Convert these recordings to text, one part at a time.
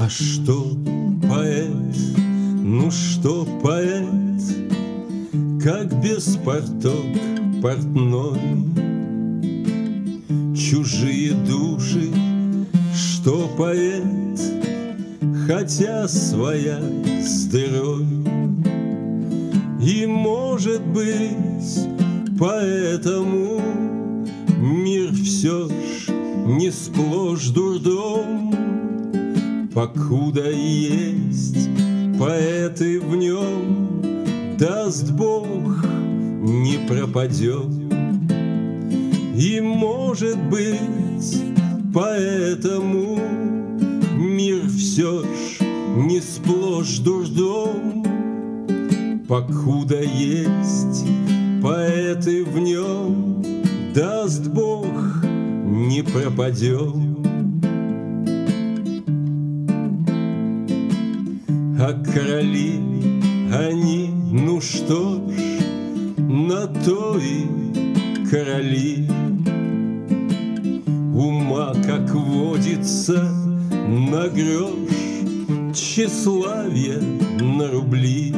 А что поэт, ну что поэт, как без порток портной? Чужие души, что поэт, хотя своя с дырой. И, может быть, поэтому мир все ж не сплошь дурдом, покуда есть поэты в нем, даст Бог, не пропадет. И, может быть, поэтому мир все ж не сплошь дурдом, покуда есть поэты в нем, даст Бог, не пропадем. А короли, они, ну что ж, на то и короли. Ума, как водится, на грош, тщеславие на рубли.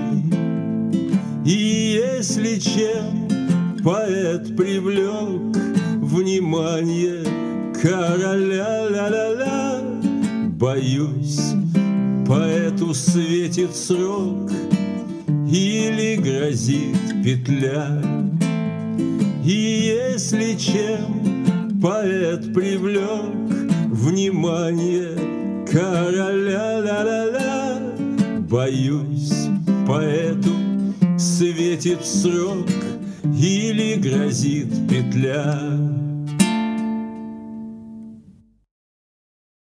И если чем поэт привлек внимание короля, ля-ля-ля, боюсь, поэту светит срок или грозит петля. И если чем поэт привлек внимание короля, ля-ля-ля, боюсь, поэту светит срок или грозит петля.